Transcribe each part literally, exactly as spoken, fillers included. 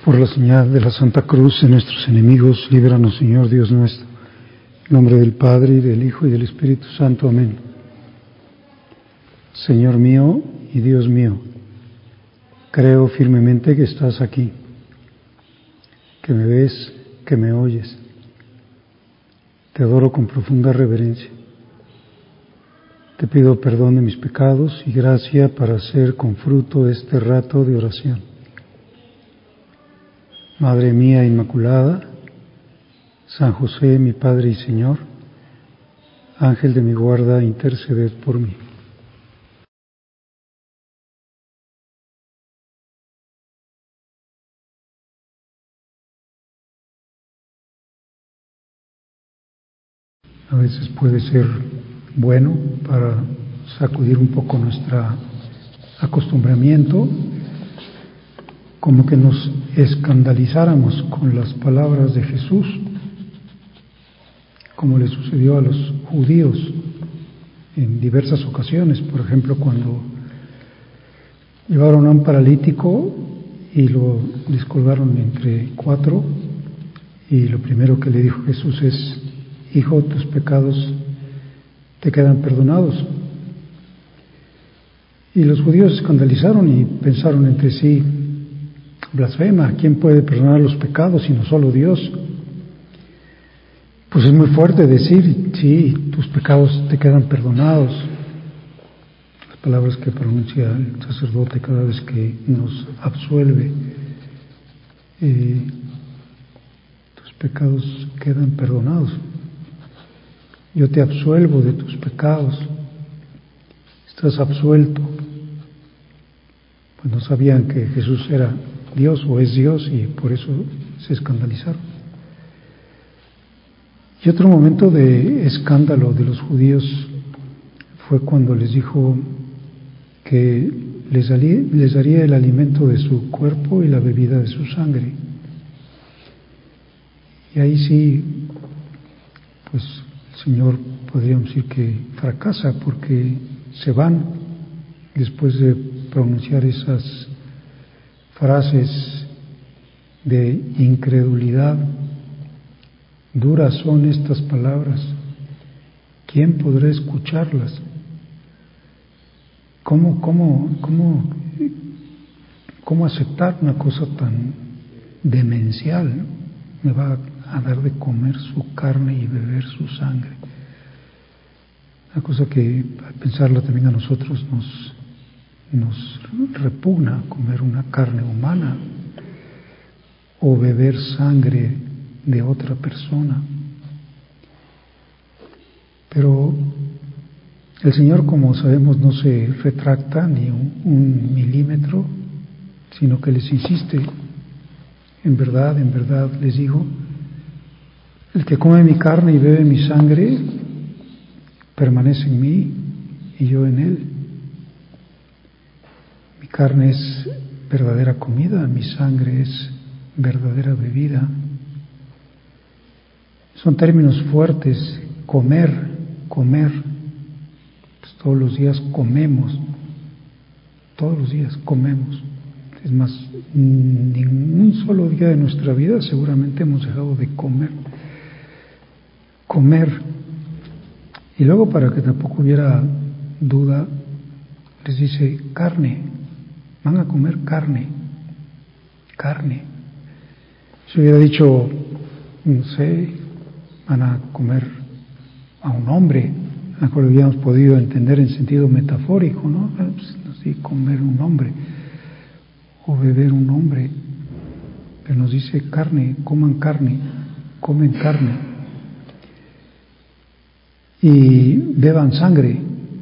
Por la señal de la Santa Cruz de nuestros enemigos, líbranos, Señor Dios nuestro. En nombre del Padre, y del Hijo, y del Espíritu Santo. Amén. Señor mío y Dios mío, creo firmemente que estás aquí, que me ves, que me oyes. Te adoro con profunda reverencia. Te pido perdón de mis pecados y gracia para hacer con fruto este rato de oración. Madre mía Inmaculada, San José, mi Padre y Señor, Ángel de mi guarda, interceded por mí. A veces puede ser bueno para sacudir un poco nuestro acostumbramiento, como que nos escandalizáramos con las palabras de Jesús, como le sucedió a los judíos en diversas ocasiones. Por ejemplo, cuando llevaron a un paralítico y lo descolgaron entre cuatro, y lo primero que le dijo Jesús es: hijo, tus pecados te quedan perdonados. Y los judíos se escandalizaron y pensaron entre sí: blasfema, ¿quién puede perdonar los pecados sino solo Dios? Pues es muy fuerte decir: sí, tus pecados te quedan perdonados. Las palabras que pronuncia el sacerdote cada vez que nos absuelve: eh, tus pecados quedan perdonados. Yo te absuelvo de tus pecados, estás absuelto. Pues no sabían que Jesús era Dios o es Dios, y por eso se escandalizaron. Y otro momento de escándalo de los judíos fue cuando les dijo que les daría, les daría el alimento de su cuerpo y la bebida de su sangre. Y ahí sí, pues el Señor, podríamos decir que fracasa, porque se van después de pronunciar esas frases de incredulidad. Duras son estas palabras, ¿quién podrá escucharlas? ¿Cómo, cómo, cómo, cómo aceptar una cosa tan demencial, ¿no? Me va a dar de comer su carne y beber su sangre. Una cosa que, al pensarlo también a nosotros, nos, nos repugna: comer una carne humana o beber sangre de otra persona. Pero el Señor, como sabemos, no se retracta ni un, un milímetro, sino que les insiste: en verdad, en verdad les digo, el que come mi carne y bebe mi sangre permanece en mí y yo en él. Mi carne es verdadera comida, mi sangre es verdadera bebida. Son términos fuertes. Comer, comer, pues todos los días comemos, todos los días comemos. Es más, ningún solo día de nuestra vida seguramente hemos dejado de comer. Comer. Y luego, para que tampoco hubiera duda, les dice: carne, van a comer carne, carne. Si hubiera dicho, no sé, van a comer a un hombre, a lo mejor lo hubiéramos podido entender en sentido metafórico, ¿no? Pues, así, comer un hombre o beber un hombre. Pero nos dice carne, coman carne, comen carne y beban sangre.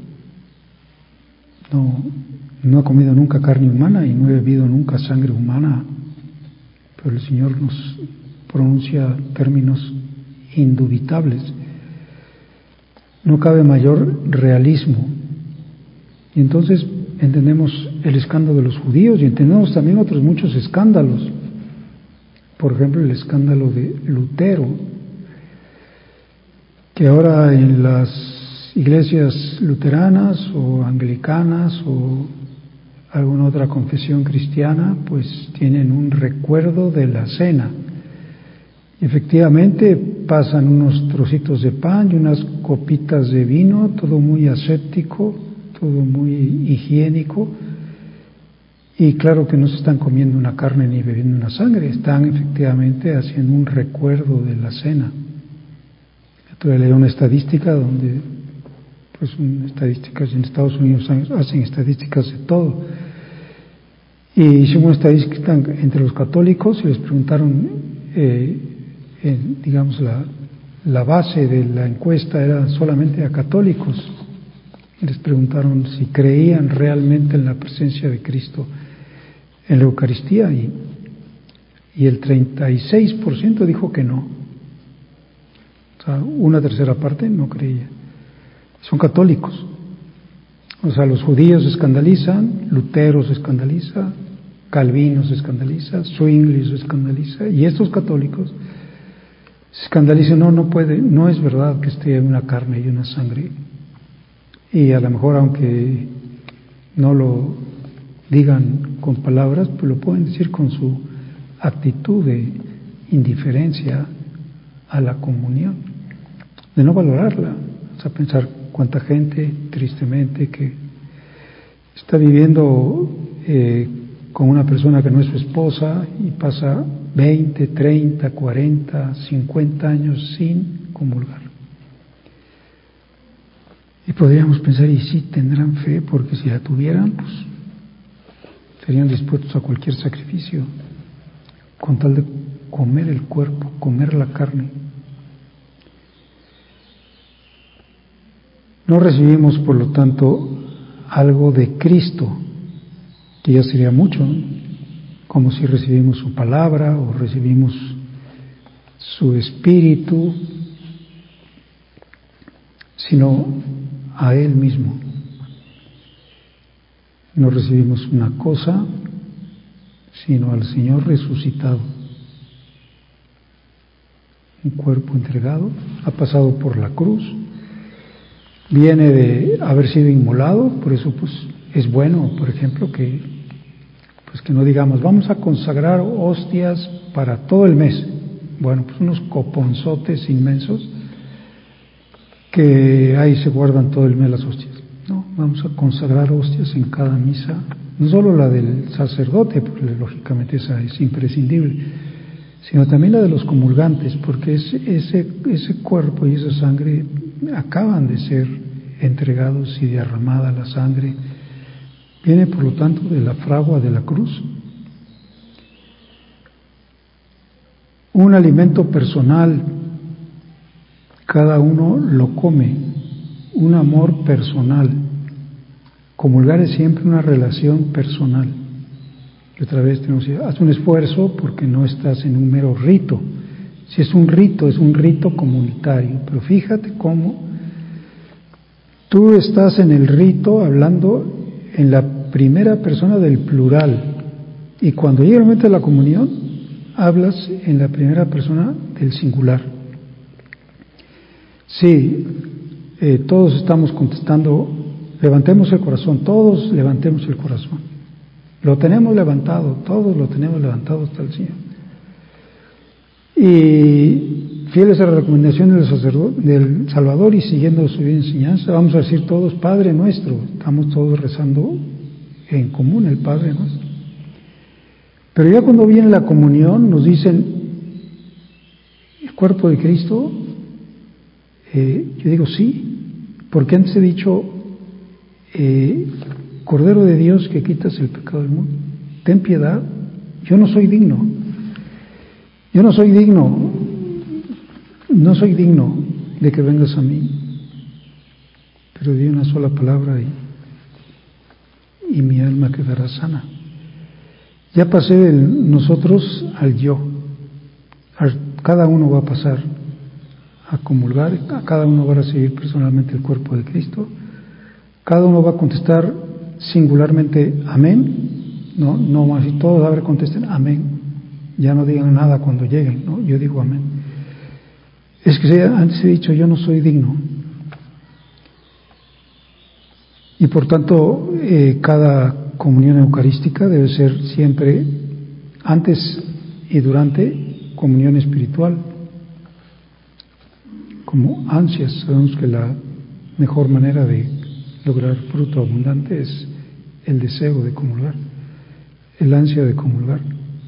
No, no he comido nunca carne humana y no he bebido nunca sangre humana, pero el Señor nos pronuncia términos indubitables. No cabe mayor realismo. Y entonces entendemos el escándalo de los judíos y entendemos también otros muchos escándalos. Por ejemplo, el escándalo de Lutero, que ahora en las iglesias luteranas o anglicanas o alguna otra confesión cristiana, pues tienen un recuerdo de la cena. Efectivamente, pasan unos trocitos de pan y unas copitas de vino, todo muy aséptico, todo muy higiénico, y claro que no se están comiendo una carne ni bebiendo una sangre, están efectivamente haciendo un recuerdo de la cena. Yo leí una estadística donde, pues, estadísticas en Estados Unidos hacen estadísticas de todo, y hicieron una estadística entre los católicos y les preguntaron, eh, en, digamos, la, la base de la encuesta era solamente a católicos. Les preguntaron si creían realmente en la presencia de Cristo en la Eucaristía, y, y el treinta y seis por ciento dijo que no. O sea, una tercera parte no creía. Son católicos. O sea, los judíos se escandalizan, Lutero se escandaliza, Calvino se escandaliza, Zwingli se escandaliza, y estos católicos se escandalizan. No, no puede, no es verdad que esté una carne y una sangre. Y a lo mejor, aunque no lo digan con palabras, pues lo pueden decir con su actitud de indiferencia a la comunión, de no valorarla. O sea, pensar cuánta gente, tristemente, que está viviendo eh, con una persona que no es su esposa y pasa veinte, treinta, cuarenta, cincuenta años sin comulgar. Y podríamos pensar, y sí tendrán fe, porque si la tuvieran, pues serían dispuestos a cualquier sacrificio con tal de comer el cuerpo, comer la carne. No recibimos, por lo tanto, algo de Cristo, que ya sería mucho, ¿no? Como si recibimos su palabra o recibimos su espíritu, sino a Él mismo. No recibimos una cosa, sino al Señor resucitado. Un cuerpo entregado, ha pasado por la cruz, viene de haber sido inmolado, por eso pues es bueno, por ejemplo, que pues que no digamos, vamos a consagrar hostias para todo el mes. Bueno, pues unos coponzotes inmensos que ahí se guardan todo el mes las hostias. No, vamos a consagrar hostias en cada misa, no solo la del sacerdote, porque lógicamente esa es imprescindible, sino también la de los comulgantes, porque ese, ese, ese cuerpo y esa sangre acaban de ser entregados y derramada la sangre. Viene, por lo tanto, de la fragua de la cruz. Un alimento personal, cada uno lo come, un amor personal. Comulgar es siempre una relación personal. Y otra vez tenemos que hacer un esfuerzo porque no estás en un mero rito. Si es un rito, es un rito comunitario, pero fíjate cómo tú estás en el rito hablando en la primera persona del plural, y cuando llega el momento de la comunión hablas en la primera persona del singular. Sí, eh, todos estamos contestando, levantemos el corazón, todos levantemos el corazón. Lo tenemos levantado, todos lo tenemos levantado hasta el Señor. Y fieles a la recomendación del sacerdote, del Salvador, y siguiendo su enseñanza, vamos a decir todos Padre Nuestro. Estamos todos rezando en común el Padre Nuestro. Pero ya cuando viene la comunión nos dicen el cuerpo de Cristo. Eh, yo digo sí, porque antes he dicho eh, Cordero de Dios que quitas el pecado del mundo, ten piedad. Yo no soy digno, yo no soy digno, no soy digno de que vengas a mí, pero di una sola palabra y, y mi alma quedará sana. Ya pasé de nosotros al yo, cada uno va a pasar a comulgar, a cada uno va a recibir personalmente el cuerpo de Cristo, cada uno va a contestar singularmente amén, no, no más, y todos a ver contesten amén, ya no digan nada cuando lleguen, no, yo digo amén. Es que antes he dicho yo no soy digno, y por tanto eh, cada comunión eucarística debe ser siempre antes y durante comunión espiritual, como ansias. Sabemos que la mejor manera de lograr fruto abundante es el deseo de comulgar, el ansia de comulgar.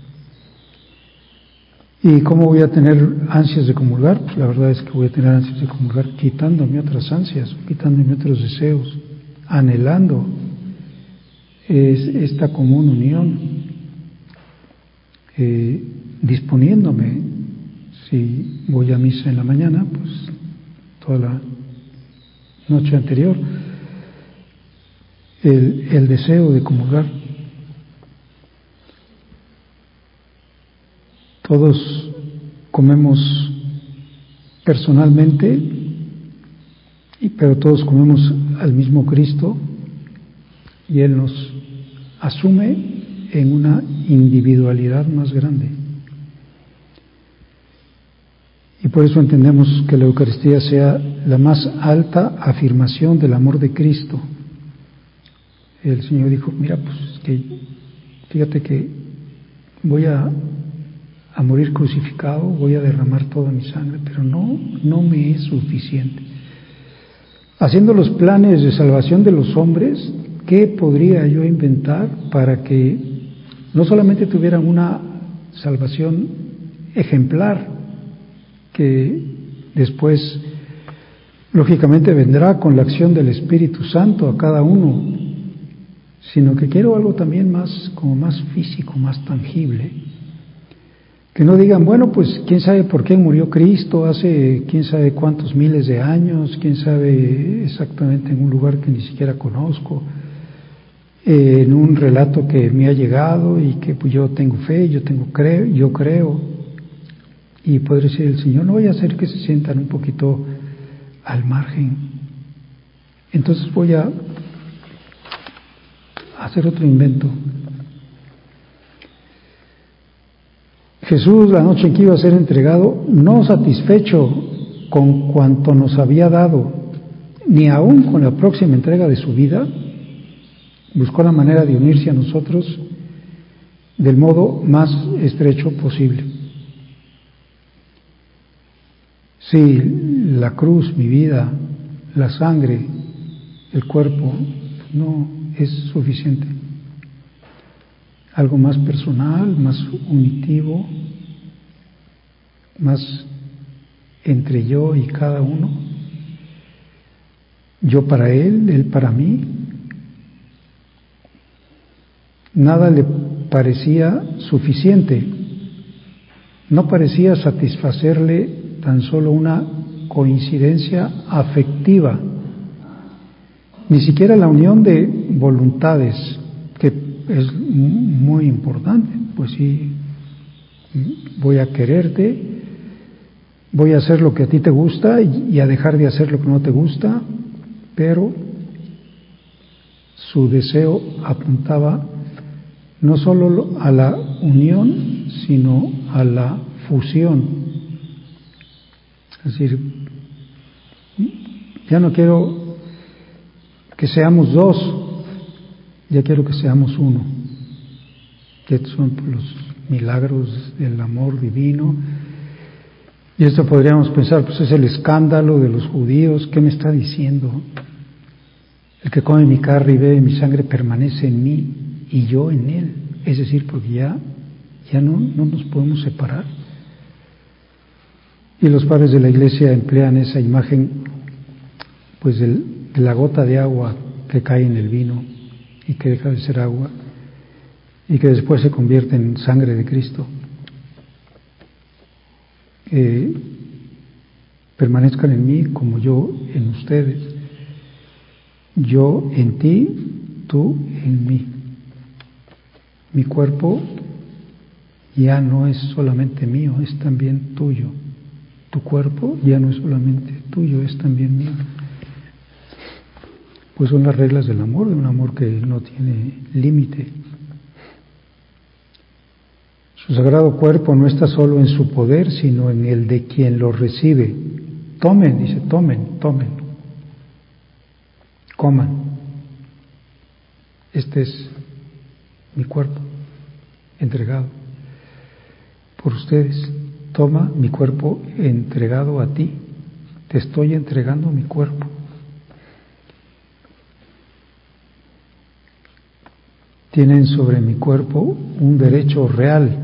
¿Y cómo voy a tener ansias de comulgar? Pues la verdad es que voy a tener ansias de comulgar quitándome otras ansias, quitándome otros deseos, anhelando es esta común unión, eh, disponiéndome. Si voy a misa en la mañana, pues toda la noche anterior, el, el deseo de comulgar. Todos comemos personalmente, pero todos comemos al mismo Cristo y Él nos asume en una individualidad más grande. Y por eso entendemos que la Eucaristía sea la más alta afirmación del amor de Cristo. El Señor dijo, mira, pues que fíjate que voy a a morir crucificado, voy a derramar toda mi sangre, pero no, no me es suficiente. Haciendo los planes de salvación de los hombres, ¿qué podría yo inventar para que no solamente tuvieran una salvación ejemplar, que después lógicamente vendrá con la acción del Espíritu Santo a cada uno, sino que quiero algo también más, como más físico, más tangible? Que no digan, bueno, pues quién sabe por qué murió Cristo hace quién sabe cuántos miles de años, quién sabe exactamente en un lugar que ni siquiera conozco, eh, en un relato que me ha llegado y que pues yo tengo fe, yo tengo creo, yo creo. Y podría decir el Señor, no voy a hacer que se sientan un poquito al margen. Entonces voy a hacer otro invento. Jesús, la noche en que iba a ser entregado, no satisfecho con cuanto nos había dado, ni aún con la próxima entrega de su vida, buscó la manera de unirse a nosotros del modo más estrecho posible. Sí, la cruz, mi vida, la sangre, el cuerpo, no es suficiente. Algo más personal, más unitivo, más entre yo y cada uno. Yo para él, él para mí. Nada le parecía suficiente. No parecía satisfacerle tan solo una coincidencia afectiva, ni siquiera la unión de voluntades, que es muy importante. Pues sí, voy a quererte, voy a hacer lo que a ti te gusta y a dejar de hacer lo que no te gusta, pero su deseo apuntaba no solo a la unión, sino a la fusión. Es decir, ya no quiero que seamos dos, ya quiero que seamos uno. Que son los milagros del amor divino. Y esto podríamos pensar, pues es el escándalo de los judíos. ¿Qué me está diciendo? El que come mi carne y bebe mi sangre permanece en mí y yo en él. Es decir, porque ya, ya no, no nos podemos separar. Y los padres de la Iglesia emplean esa imagen, pues, del, de la gota de agua que cae en el vino y que deja de ser agua y que después se convierte en sangre de Cristo. Que permanezcan en mí como yo en ustedes, yo en ti, tú en mí. Mi cuerpo ya no es solamente mío, es también tuyo. Tu cuerpo ya no es solamente tuyo, es también mío. Pues son las reglas del amor, de un amor que no tiene límite. Su sagrado cuerpo no está solo en su poder, sino en el de quien lo recibe. Tomen, dice, tomen, tomen, coman. Este es mi cuerpo, entregado por ustedes. Toma mi cuerpo entregado a ti, te estoy entregando mi cuerpo. Tienen sobre mi cuerpo un derecho real.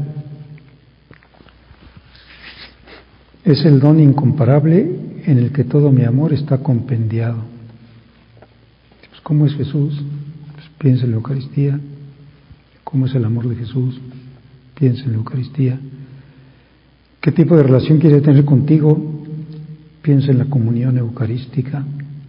Es el don incomparable en el que todo mi amor está compendiado. Pues, ¿cómo es Jesús? Pues, piensa en la Eucaristía. ¿Cómo es el amor de Jesús? Piensa en la Eucaristía. ¿Qué tipo de relación quiere tener contigo? Piensa en la comunión eucarística.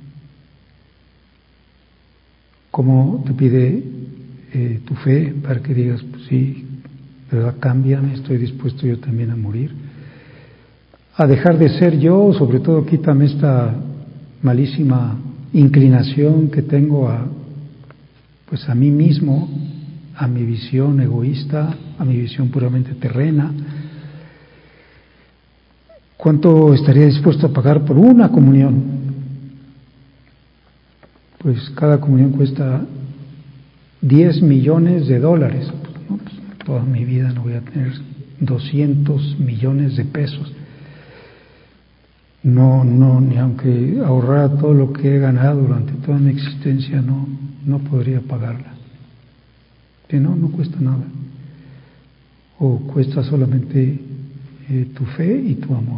¿Cómo te pide eh, tu fe para que digas, pues sí, ¿verdad? Cámbiame, estoy dispuesto yo también a morir, a dejar de ser yo, sobre todo quítame esta malísima inclinación que tengo a, pues a mí mismo, a mi visión egoísta, a mi visión puramente terrena. ¿Cuánto estaría dispuesto a pagar por una comunión? Pues cada comunión cuesta diez millones de dólares. Pues, no, pues, toda mi vida no voy a tener doscientos millones de pesos. No, no, ni aunque ahorrara todo lo que he ganado durante toda mi existencia, no, no podría pagarla. Que no, no cuesta nada. O cuesta solamente eh, tu fe y tu amor.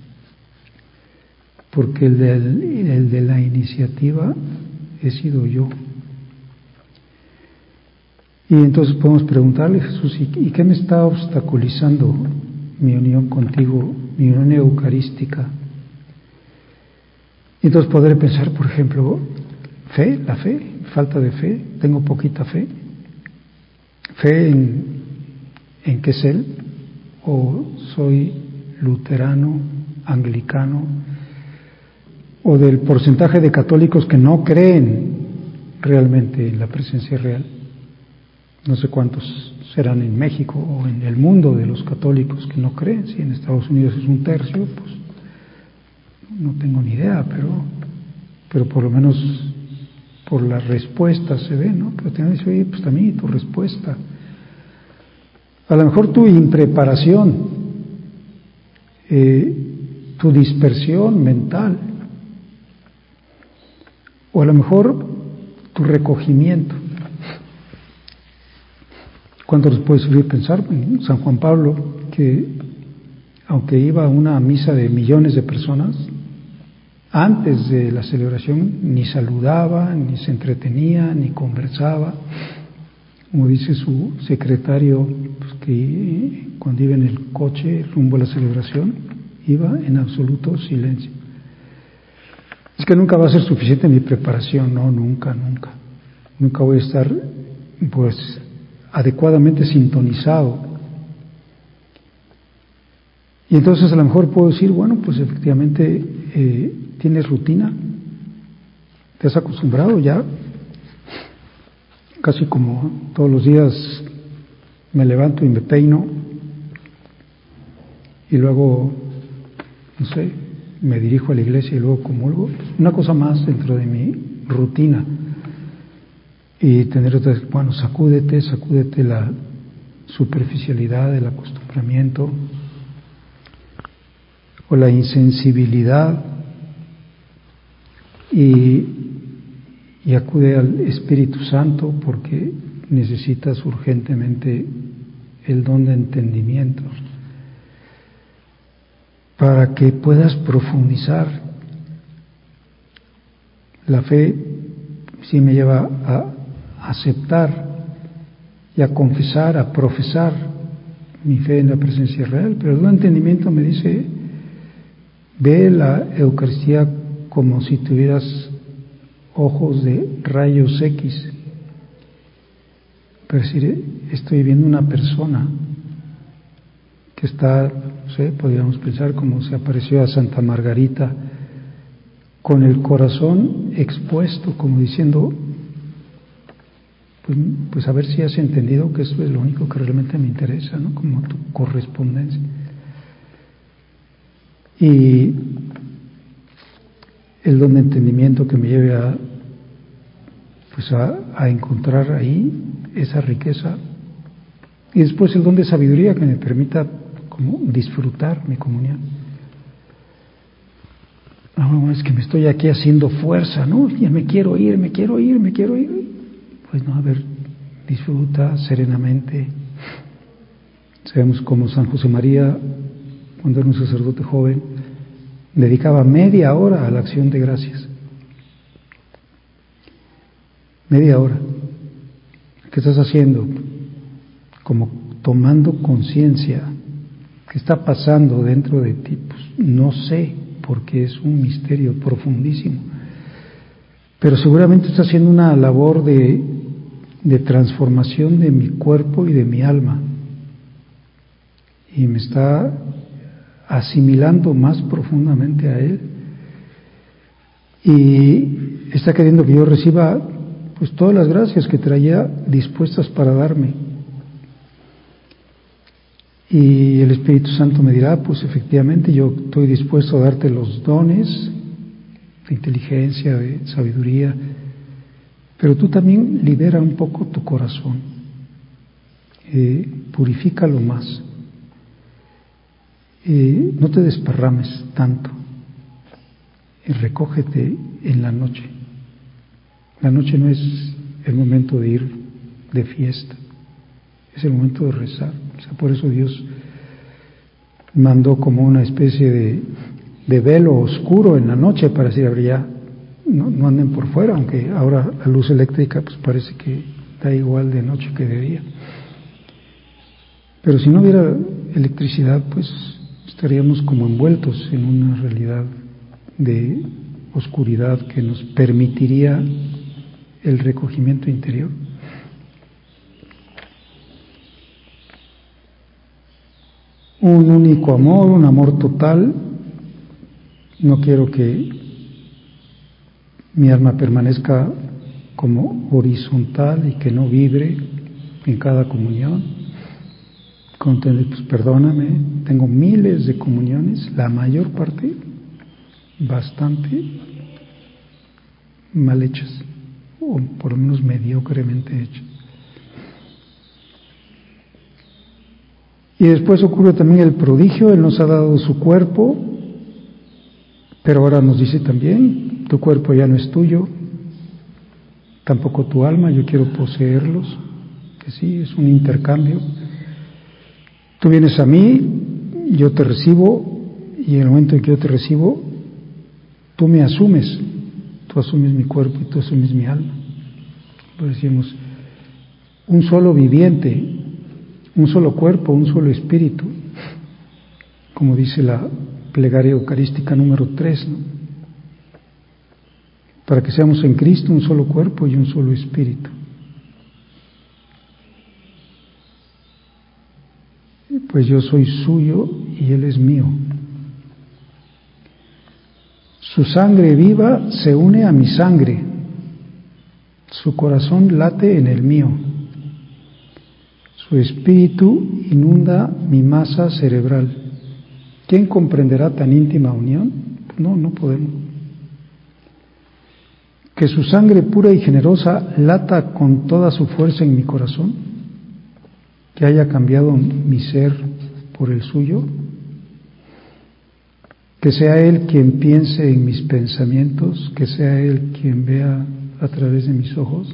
Porque el de, el de la iniciativa he sido yo. Y entonces podemos preguntarle, Jesús, ¿y qué me está obstaculizando mi unión contigo, mi unión eucarística? Y entonces podré pensar, por ejemplo, fe, la fe, falta de fe, tengo poquita fe. Fe en, en que es Él, o soy luterano, anglicano, o del porcentaje de católicos que no creen realmente en la presencia real. No sé cuántos serán en México o en el mundo de los católicos que no creen. Si en Estados Unidos es un tercio, pues no tengo ni idea, pero, pero por lo menos por la respuesta se ve, ¿no? Pero te dice, oye, pues también tu respuesta. A lo mejor tu impreparación, eh, tu dispersión mental, o a lo mejor tu recogimiento. ¿Cuánto les puede servir pensar? San Juan Pablo, que aunque iba a una misa de millones de personas, antes de la celebración ni saludaba, ni se entretenía, ni conversaba. Como dice su secretario, pues que cuando iba en el coche rumbo a la celebración, iba en absoluto silencio. Es que nunca va a ser suficiente mi preparación, no, nunca, nunca. Nunca voy a estar, pues, adecuadamente sintonizado. Y entonces a lo mejor puedo decir, bueno, pues efectivamente eh, tienes rutina, te has acostumbrado ya, casi como todos los días me levanto y me peino y luego, no sé, me dirijo a la iglesia y luego comulgo, una cosa más dentro de mi rutina. Y tener otras, bueno, sacúdete, sacúdete la superficialidad, el acostumbramiento o la insensibilidad y, y acude al Espíritu Santo porque necesitas urgentemente el don de entendimiento para que puedas profundizar. La fe sí me lleva a aceptar y a confesar, a profesar mi fe en la presencia real, pero el entendimiento me dice, ve la Eucaristía como si tuvieras ojos de rayos X, pero decir, estoy viendo una persona que está, no sé, podríamos pensar como se apareció a Santa Margarita, con el corazón expuesto, como diciendo, Pues, pues a ver si has entendido que eso es lo único que realmente me interesa, ¿no? Como tu correspondencia. Y el don de entendimiento que me lleve a, pues a, a encontrar ahí esa riqueza Y después el don de sabiduría que me permita como disfrutar mi comunión. No, es que me estoy aquí haciendo fuerza, ¿no? Ya me quiero ir, me quiero ir, me quiero ir. Pues no, a ver, disfruta serenamente. Sabemos como San José María, cuando era un sacerdote joven, dedicaba media hora a la acción de gracias. Media hora. ¿Qué estás haciendo? Como tomando conciencia. ¿Qué está pasando dentro de ti? Pues no sé, porque es un misterio profundísimo. Pero seguramente está haciendo una labor de, de transformación de mi cuerpo y de mi alma. Y me está asimilando más profundamente a Él. Y está queriendo que yo reciba pues todas las gracias que traía dispuestas para darme. Y el Espíritu Santo me dirá, pues efectivamente yo estoy dispuesto a darte los dones de inteligencia, de sabiduría, pero tú también libera un poco tu corazón, eh, purifícalo más, eh, no te desparrames tanto, y recógete en la noche. La noche no es el momento de ir de fiesta, es el momento de rezar. O sea, por eso Dios mandó como una especie de, de velo oscuro en la noche para decir, a ver, ya no, no anden por fuera, aunque ahora la luz eléctrica pues parece que da igual de noche que de día. Pero si no hubiera electricidad, pues estaríamos como envueltos en una realidad de oscuridad que nos permitiría el recogimiento interior. Un único amor, un amor total. No quiero que mi alma permanezca como horizontal y que no vibre en cada comunión. Pues perdóname, tengo miles de comuniones, la mayor parte bastante mal hechas, o por lo menos mediocremente hechas. Y después ocurre también el prodigio, Él nos ha dado su cuerpo, pero ahora nos dice también, tu cuerpo ya no es tuyo, tampoco tu alma, yo quiero poseerlos, que sí, es un intercambio. Tú vienes a mí, yo te recibo, y en el momento en que yo te recibo, tú me asumes, tú asumes mi cuerpo y tú asumes mi alma. Lo decimos, un solo viviente, un solo cuerpo, un solo espíritu, como dice la plegaria eucarística número tres, ¿no? Para que seamos en Cristo un solo cuerpo y un solo espíritu. Pues yo soy suyo y Él es mío. Su sangre viva se une a mi sangre, su corazón late en el mío, su espíritu inunda mi masa cerebral. ¿Quién comprenderá tan íntima unión? No, no podemos. Que su sangre pura y generosa lata con toda su fuerza en mi corazón, que haya cambiado mi ser por el suyo, que sea Él quien piense en mis pensamientos, que sea Él quien vea a través de mis ojos,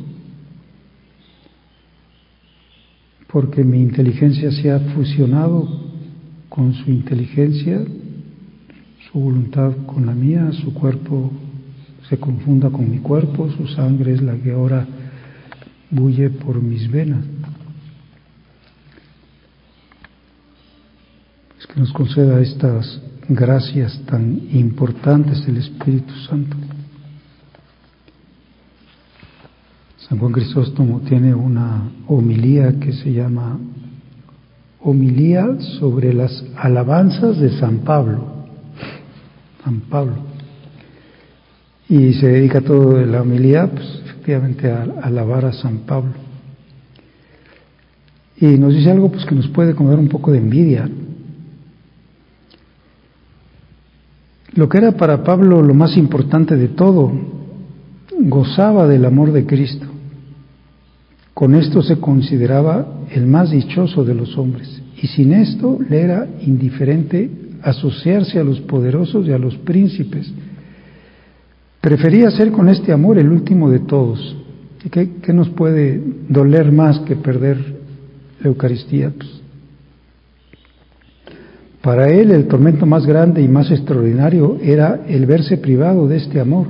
porque mi inteligencia se ha fusionado con su inteligencia, su voluntad con la mía, su cuerpo se confunda con mi cuerpo, su sangre es la que ahora bulle por mis venas. Es que nos conceda estas gracias tan importantes del Espíritu Santo. San Juan Crisóstomo tiene una homilía que se llama Homilía sobre las alabanzas de San Pablo. San Pablo. Y se dedica todo la homilía, pues efectivamente a, a alabar a San Pablo. Y nos dice algo pues que nos puede como dar un poco de envidia. Lo que era para Pablo lo más importante de todo, gozaba del amor de Cristo. Con esto se consideraba el más dichoso de los hombres, y sin esto le era indiferente asociarse a los poderosos y a los príncipes. Prefería ser con este amor el último de todos. ¿Y qué, qué nos puede doler más que perder la Eucaristía? Pues, para él el tormento más grande y más extraordinario era el verse privado de este amor.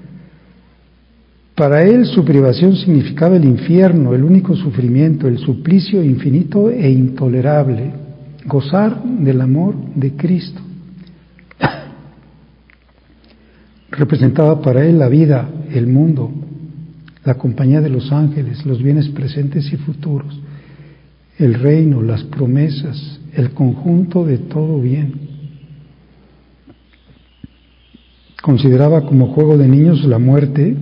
Para él su privación significaba el infierno, el único sufrimiento, el suplicio infinito e intolerable, gozar del amor de Cristo. Representaba para él la vida, el mundo, la compañía de los ángeles, los bienes presentes y futuros, el reino, las promesas, el conjunto de todo bien. Consideraba como juego de niños la muerte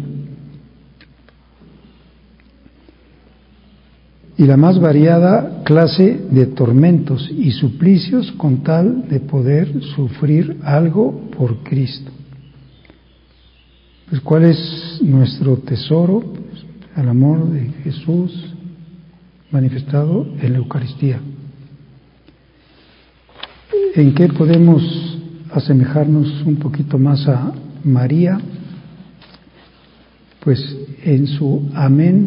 y la más variada clase de tormentos y suplicios con tal de poder sufrir algo por Cristo. Pues, ¿cuál es nuestro tesoro? Pues, el amor de Jesús manifestado en la Eucaristía. ¿En qué podemos asemejarnos un poquito más a María? Pues en su amén,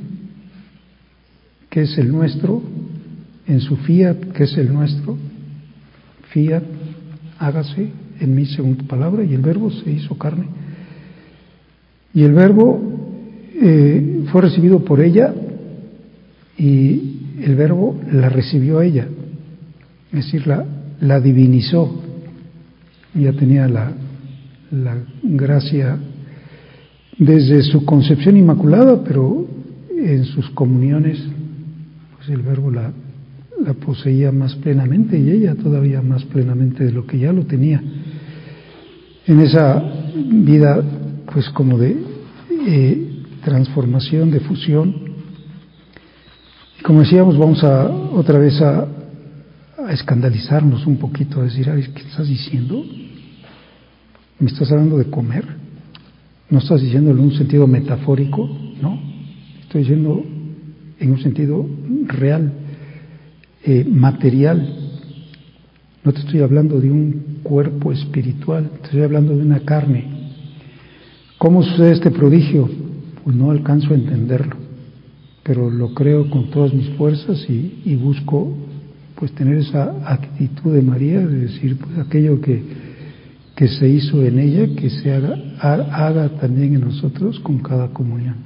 que es el nuestro, en su fiat, que es el nuestro, fiat, hágase en mí según tu palabra, y el Verbo se hizo carne. Y el Verbo eh, fue recibido por ella y el Verbo la recibió a ella, es decir, la, la divinizó. Ya tenía la, la gracia desde su concepción inmaculada, pero en sus comuniones pues el Verbo la, la poseía más plenamente y ella todavía más plenamente de lo que ya lo tenía. En esa vida pues como de eh, transformación, de fusión. Como decíamos, vamos a otra vez a, a escandalizarnos un poquito, a decir, ¿qué estás diciendo? ¿Me estás hablando de comer? ¿No estás diciéndolo en un sentido metafórico? No, estoy diciendo en un sentido real, eh, material. No te estoy hablando de un cuerpo espiritual, te estoy hablando de una carne. ¿Cómo sucede este prodigio? Pues no alcanzo a entenderlo, pero lo creo con todas mis fuerzas y, y busco pues tener esa actitud de María, de decir, pues aquello que, que se hizo en ella, que se haga, haga también en nosotros con cada comunión.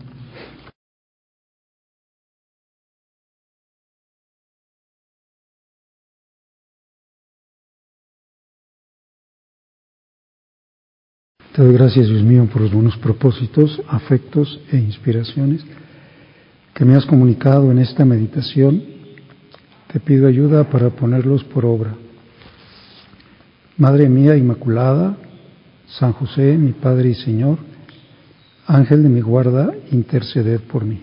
Te doy gracias, Dios mío, por los buenos propósitos, afectos e inspiraciones que me has comunicado en esta meditación. Te pido ayuda para ponerlos por obra. Madre mía Inmaculada, San José, mi Padre y Señor, Ángel de mi guarda, interceded por mí.